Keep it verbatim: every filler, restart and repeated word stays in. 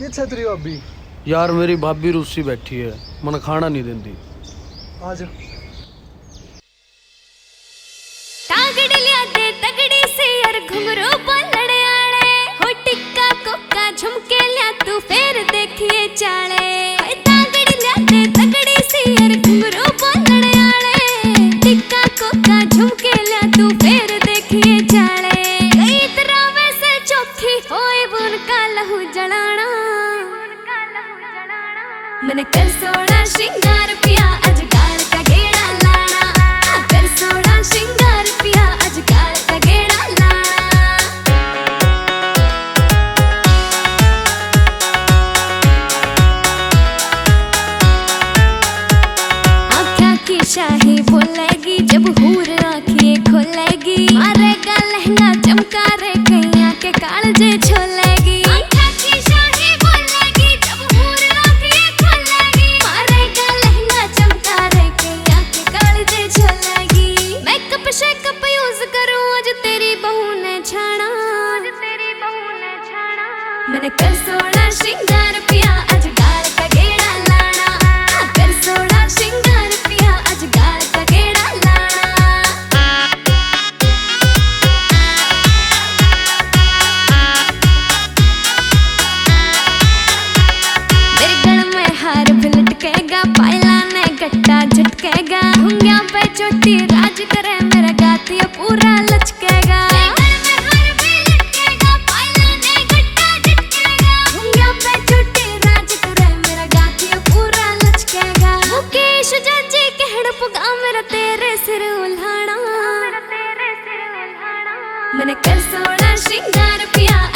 किथे तेरी भाभी? यार मेरी भाभी रूसी बैठी है, मन खाना नहीं देती। आज तागड़ी लिया दे तगड़ी से यार घुंघरू बोलड़े आले हो टिक्का कोका झुमके लिया तू फेर देखिए चाले। तागड़ी लिया दे तगड़ी से यार घुंघरू बोलड़े आले टिक्का कोका झुमके लिया तू फेर देखिए चाले। कई तरह वैसे चौखी होए बुन का लहू जलाना मैंने कर सोना श्रृंगार पिया आज गाल का गेड़ा लाना। कर सोना श्रृंगार पिया आज गाल का गेड़ा लाना। आँखों की शाही बोलेगी जब हूर आँखें खोलेगी मारेगा लहंगा चमका रे कैया के कालजे छोलेगी। शेकअप यूज करूं आज तेरी बहू ने छाना मैंने कर सोना श्रृंगार पिया आज गाल का गेड़ा लाना। कर सोना श्रृंगार पिया आज गाल का गेड़ा लाना। मेरे गल में हार भी लटकेगा पायला ने गट्टा झटकेगा घुंगिया पे चोटी राज करे पूरा लचकेगा। मुकेश जाजी कहड़ पुगा मेरा तेरे सिर उल्हाना मैंने कर सोना श्रृंगार पिया